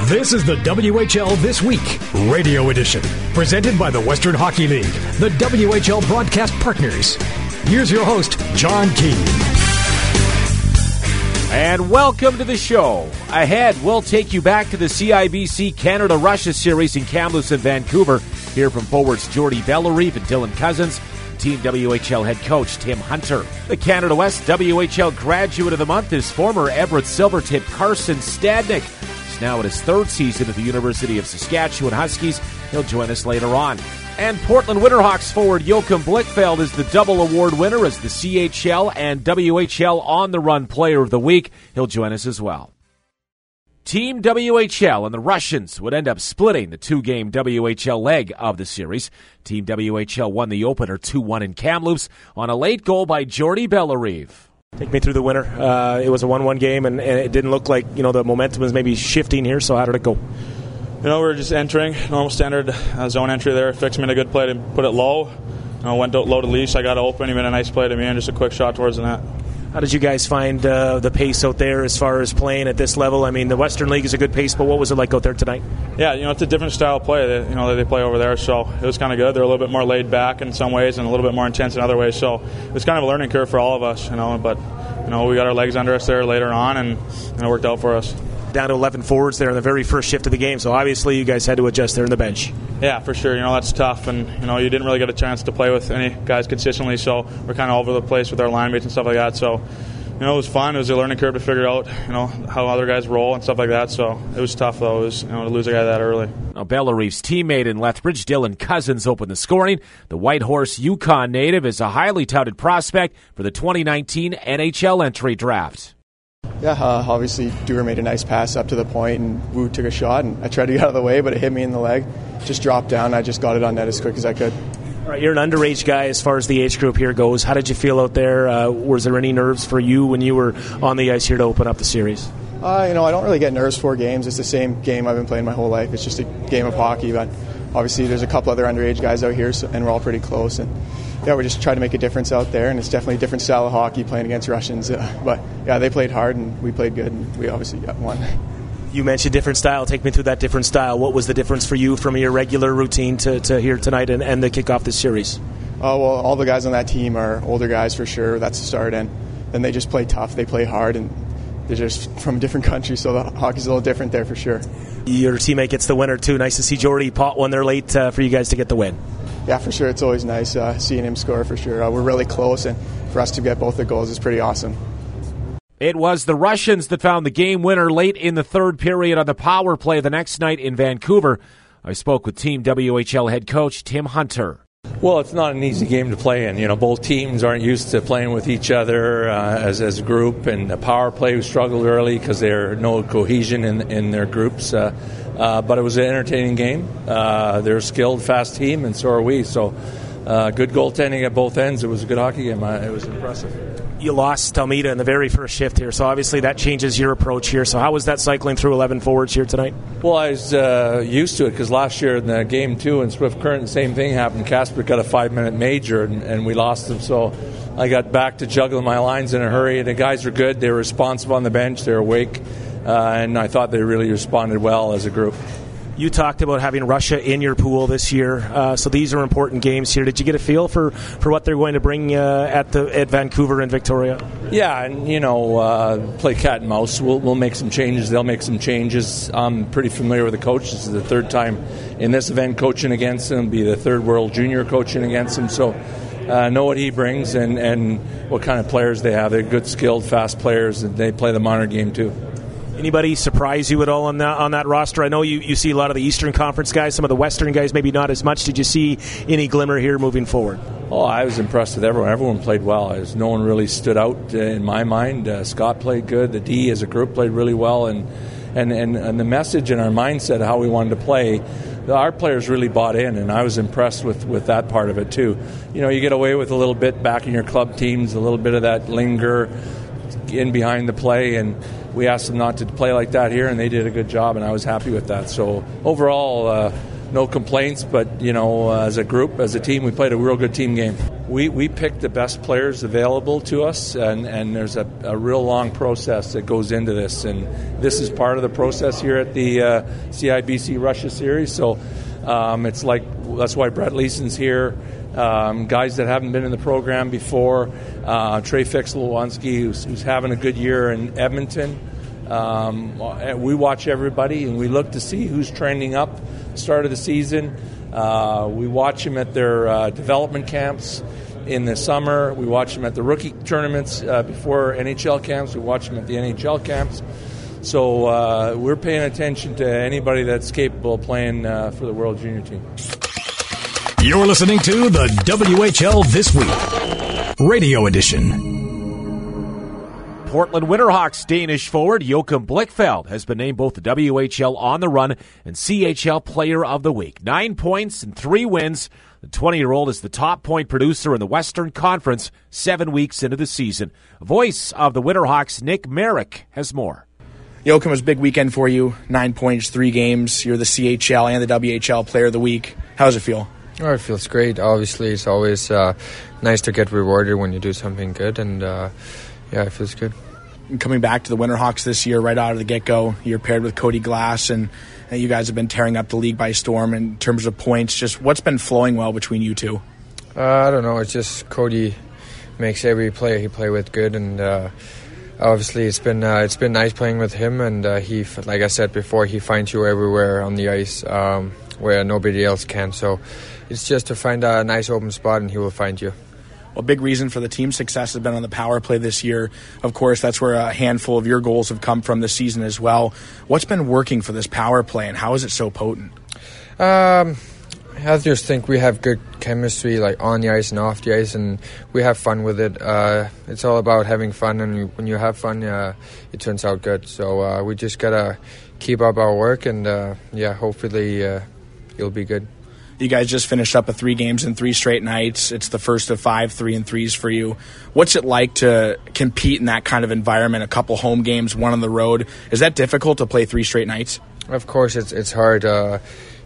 This is the WHL This Week, Radio Edition, presented by the Western Hockey League, the WHL broadcast partners. Here's your host, John Keane. And welcome to the show. Ahead, we'll take you back to the CIBC Canada-Russia series in Kamloops and Vancouver. Hear from forwards Jordy Bellerive and Dylan Cousins. Team WHL head coach Tim Hunter. The Canada West WHL Graduate of the Month is former Everett Silvertip Carson Stadnick. He's now in his third season at the University of Saskatchewan Huskies. He'll join us later on. And Portland Winterhawks forward Joachim Blichfeld is the double award winner as the CHL and WHL On the Run Player of the Week. He'll join us as well. Team WHL and the Russians would end up splitting the two-game WHL leg of the series. Team WHL won the opener 2-1 in Kamloops on a late goal by Jordy Bellerive. Take me through the winner. It was a 1-1 game, and it didn't look like the momentum was maybe shifting here, so how did it go? We were just entering, normal standard zone entry there. Fix made a good play to put it low. Went low to Leash. I got open. He made a nice play to me and just a quick shot towards the net. How did you guys find the pace out there as far as playing at this level? I mean, the Western League is a good pace, but what was it like out there tonight? Yeah, it's a different style of play that they play over there, so it was kind of good. They're a little bit more laid back in some ways and a little bit more intense in other ways, so it was kind of a learning curve for all of us, but we got our legs under us there later on, and it worked out for us. Down to 11 forwards there in the very first shift of the game, so obviously you guys had to adjust there in the bench. Yeah, for sure. That's tough, and you didn't really get a chance to play with any guys consistently, so we're kind of all over the place with our line mates and stuff like that, so it was fun. It was a learning curve to figure out, how other guys roll and stuff like that. So it was tough, though. It was, to lose a guy that early. Now, Bellerive's teammate in Lethbridge, Dylan Cousins, opened the scoring. The Whitehorse Yukon native is a highly touted prospect for the 2019 NHL entry draft. Yeah, obviously Dewar made a nice pass up to the point, and Wu took a shot, and I tried to get out of the way, but it hit me in the leg. Just dropped down, and I just got it on net as quick as I could. All right, you're an underage guy as far as the age group here goes. How did you feel out there? Was there any nerves for you when you were on the ice here to open up the series? I don't really get nerves for games. It's the same game I've been playing my whole life. It's just a game of hockey, but obviously there's a couple other underage guys out here, and we're all pretty close. And yeah, we're just trying to make a difference out there, and it's definitely a different style of hockey playing against Russians. But yeah, they played hard, and we played good, and we obviously got one. You mentioned different style. Take me through that different style. What was the difference for you from your regular routine to here tonight and the kick off this series? Oh, well, all the guys on that team are older guys for sure. That's the start, and then they just play tough. They play hard, and they're just from different countries, so the hockey's a little different there for sure. Your teammate gets the winner, too. Nice to see Jordy pot one there late for you guys to get the win. Yeah, for sure. It's always nice seeing him score for sure. We're really close, and for us to get both the goals is pretty awesome. It was the Russians that found the game winner late in the third period on the power play the next night in Vancouver. I spoke with Team WHL head coach Tim Hunter. Well, it's not an easy game to play in. Both teams aren't used to playing with each other as a group, and the power play struggled early because there's no cohesion in their groups. But it was an entertaining game. They're a skilled, fast team, and so are we. So good goaltending at both ends. It was a good hockey game. It was impressive. You lost Talmida in the very first shift here, so obviously that changes your approach here. So how was that cycling through 11 forwards here tonight? Well, I was used to it because last year in the game 2 in Swift Current, the same thing happened. Casper got a 5-minute major, and we lost him. So I got back to juggling my lines in a hurry. The guys were good. They were responsive on the bench. They were awake, and I thought they really responded well as a group. You talked about having Russia in your pool this year, so these are important games here. Did you get a feel for what they're going to bring at Vancouver and Victoria? Yeah, and play cat and mouse. We'll make some changes. They'll make some changes. I'm pretty familiar with the coach. This is the third time in this event coaching against them. It'll be the third World Junior coaching against them. So know what he brings and what kind of players they have. They're good, skilled, fast players, and they play the minor game too. Anybody surprise you at all on that roster? I know you see a lot of the Eastern Conference guys, some of the Western guys maybe not as much. Did you see any glimmer here moving forward? Oh, I was impressed with everyone. Everyone played well. No one really stood out in my mind. Scott played good. The D as a group played really well, and the message and our mindset, how we wanted to play, our players really bought in, and I was impressed with that part of it too. You get away with a little bit back in your club teams, a little bit of that linger in behind the play, and we asked them not to play like that here, and they did a good job, and I was happy with that. So overall, no complaints. But as a group, as a team, we played a real good team game. We picked the best players available to us, and there's a real long process that goes into this, and this is part of the process here at the CIBC Russia Series. So it's like that's why Brett Leeson's here. Guys that haven't been in the program before, Trey Fix-Lewanski, who's having a good year in Edmonton. We watch everybody, and we look to see who's trending up start of the season. We watch them at their development camps in the summer. We watch them at the rookie tournaments before NHL camps. We watch them at the NHL camps. So we're paying attention to anybody that's capable of playing for the World Junior team. You're listening to the WHL This Week, Radio Edition. Portland Winterhawks Danish forward Joachim Blichfeld has been named both the WHL On the Run and CHL Player of the Week. 9 points and 3 wins. The 20-year-old is the top point producer in the Western Conference 7 weeks into the season. Voice of the Winterhawks, Nick Merrick, has more. Joachim, was a big weekend for you. 9 points, 3 games. You're the CHL and the WHL Player of the Week. How does it feel? Oh, it feels great. Obviously, it's always nice to get rewarded when you do something good, and it feels good. Coming back to the Winterhawks this year, right out of the get-go, you're paired with Cody Glass, and you guys have been tearing up the league by storm in terms of points. Just what's been flowing well between you two? I don't know. It's just Cody makes every player he play with good, and obviously it's been nice playing with him. And he, like I said before, he finds you everywhere on the ice where nobody else can. So it's just to find a nice open spot, and he will find you. A big reason for the team's success has been on the power play this year. Of course, that's where a handful of your goals have come from this season as well. What's been working for this power play, and how is it so potent? I just think we have good chemistry, like on the ice and off the ice, and we have fun with it. It's all about having fun, and when you have fun, it turns out good. So we just gotta keep up our work, and hopefully it'll be good. You guys just finished up a 3 games in 3 straight nights. It's the first of 5 3-3s for you. What's it like to compete in that kind of environment? A couple home games, 1 on the road. Is that difficult to play 3 straight nights? Of course, it's hard. The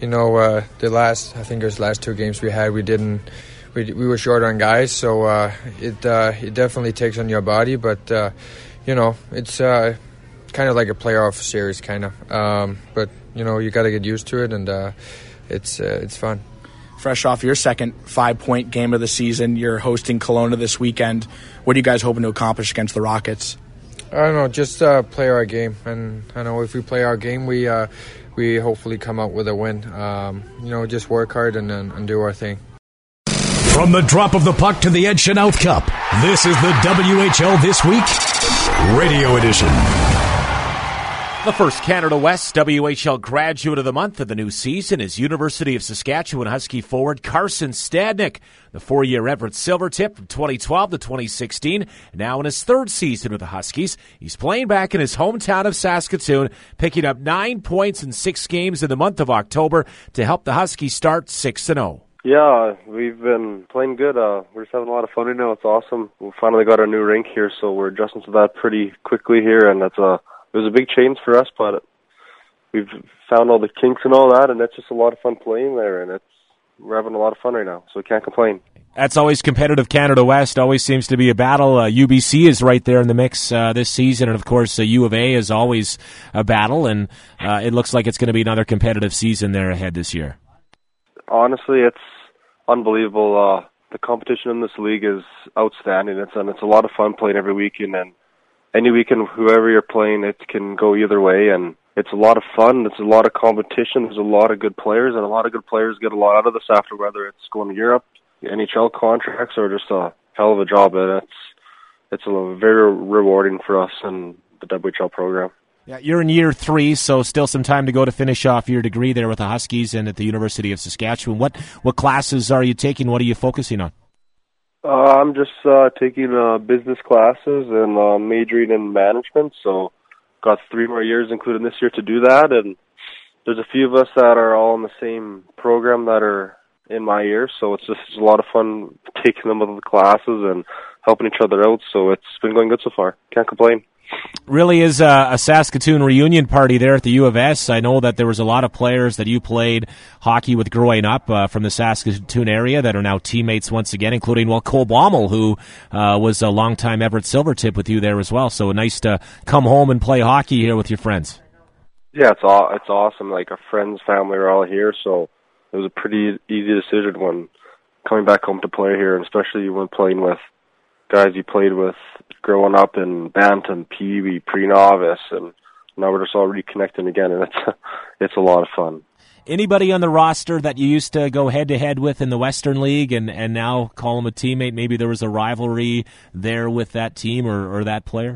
last 2 games we had, we were short on guys, so it definitely takes on your body. But it's kind of like a playoff series, kind of. But you got to get used to it, and it's fun. Fresh off your second 5-point game of the season, you're hosting Kelowna this weekend. What are you guys hoping to accomplish against the Rockets? I don't know, just play our game. And I know if we play our game, we hopefully come out with a win. Just work hard and do our thing. From the drop of the puck to the Ed Chenault Cup, this is the WHL This Week, Radio Edition. The first Canada West WHL graduate of the month of the new season is University of Saskatchewan Husky forward Carson Stadnick. The 4-year Everett Silvertip from 2012 to 2016, now in his 3rd season with the Huskies. He's playing back in his hometown of Saskatoon, picking up 9 points in 6 games in the month of October to help the Huskies start 6-0. Yeah, we've been playing good. We're just having a lot of fun right now. It's awesome. We finally got our new rink here, so we're adjusting to that pretty quickly here, and it was a big change for us, but we've found all the kinks and all that, and it's just a lot of fun playing there, and we're having a lot of fun right now, so we can't complain. That's always competitive. Canada West always seems to be a battle. UBC is right there in the mix this season, and of course U of A is always a battle, and it looks like it's going to be another competitive season there ahead this year. Honestly, it's unbelievable. The competition in this league is outstanding. It's a lot of fun playing every weekend, and any weekend, whoever you're playing, it can go either way, and it's a lot of fun. It's a lot of competition. There's a lot of good players, and a lot of good players get a lot out of this after, whether it's going to Europe, NHL contracts, or just a hell of a job. And it's very rewarding for us in the WHL program. Yeah, you're in year 3, so still some time to go to finish off your degree there with the Huskies and at the University of Saskatchewan. What classes are you taking? What are you focusing on? I'm just taking business classes and majoring in management, so got 3 more years, including this year, to do that. And there's a few of us that are all in the same program that are in my year, so it's just a lot of fun taking them with the classes and helping each other out. So it's been going good so far. Can't complain. Really is a Saskatoon reunion party there at the U of S. I know that there was a lot of players that you played hockey with growing up from the Saskatoon area that are now teammates once again, including, Cole Baumel, who was a longtime Everett Silvertip with you there as well. So nice to come home and play hockey here with your friends. Yeah, it's awesome. Like, our friends, family are all here, so it was a pretty easy decision when coming back home to play here, and especially when playing with guys you played with growing up in Bantam, Pee-wee, pre-novice, and now we're just all reconnecting again, and it's a lot of fun. Anybody on the roster that you used to go head-to-head with in the Western League and now call him a teammate? Maybe there was a rivalry there with that team or that player?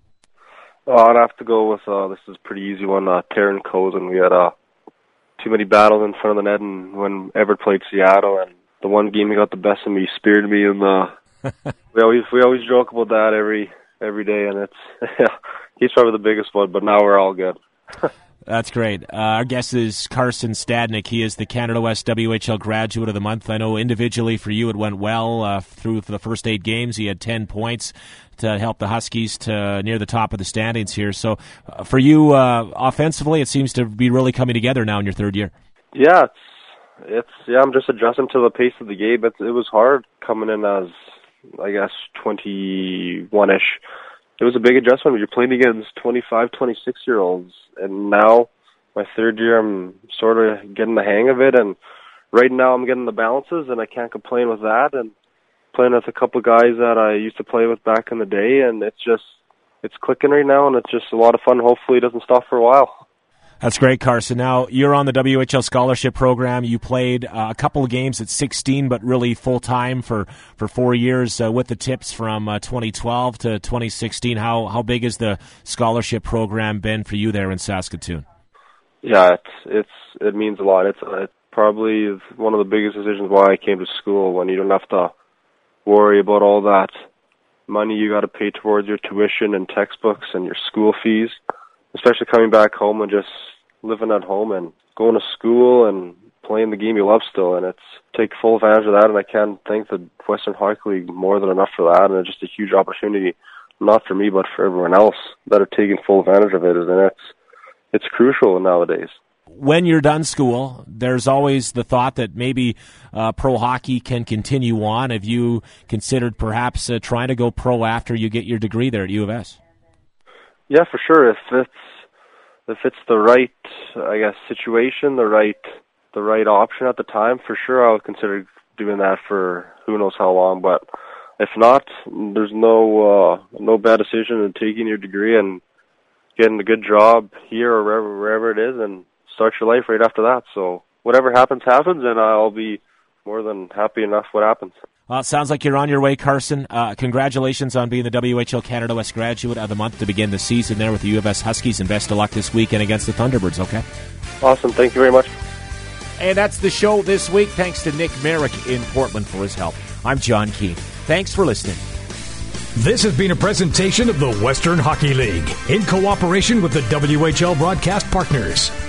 I'd have to go with, this is a pretty easy one, Taron Cozen. We had too many battles in front of the net, and when Everett played Seattle, and the one game he got the best of me, speared me, and we always joke about that every day, and it's he's probably the biggest one, but now we're all good. That's great. Our guest is Carson Stadnik. He is the Canada West WHL Graduate of the Month. I know individually for you it went well through the first 8 games. He had 10 points to help the Huskies to near the top of the standings here. So for you, offensively, it seems to be really coming together now in your third year. Yeah, I'm just adjusting to the pace of the game. It was hard coming in as, I guess, 21-ish. It was a big adjustment when you're playing against 25, 26-year-olds. And now, my third year, I'm sort of getting the hang of it. And right now, I'm getting the balances, and I can't complain with that. And playing with a couple of guys that I used to play with back in the day, and it's clicking right now, and it's just a lot of fun. Hopefully, it doesn't stop for a while. That's great, Carson. Now, you're on the WHL scholarship program. You played a couple of games at 16, but really full-time for 4 years with the Tips from 2012 to 2016. How big has the scholarship program been for you there in Saskatoon? Yeah, it means a lot. It's probably one of the biggest decisions why I came to school, when you don't have to worry about all that money you got to pay towards your tuition and textbooks and your school fees, especially coming back home and just living at home and going to school and playing the game you love still, and it's take full advantage of that, and I can't thank the Western Hockey League more than enough for that, and it's just a huge opportunity, not for me, but for everyone else that are taking full advantage of it, and it's crucial nowadays. When you're done school, there's always the thought that maybe pro hockey can continue on. Have you considered perhaps trying to go pro after you get your degree there at U of S? Yeah, for sure. If it's the right, I guess, situation, the right option at the time, for sure I would consider doing that for who knows how long. But if not, there's no bad decision in taking your degree and getting a good job here or wherever it is, and start your life right after that. So whatever happens, and I'll be more than happy enough what happens. Well, it sounds like you're on your way, Carson. Congratulations on being the WHL Canada West Graduate of the Month to begin the season there with the U of S Huskies, and best of luck this weekend against the Thunderbirds, okay? Awesome. Thank you very much. And that's the show this week. Thanks to Nick Merrick in Portland for his help. I'm John Keane. Thanks for listening. This has been a presentation of the Western Hockey League in cooperation with the WHL Broadcast Partners.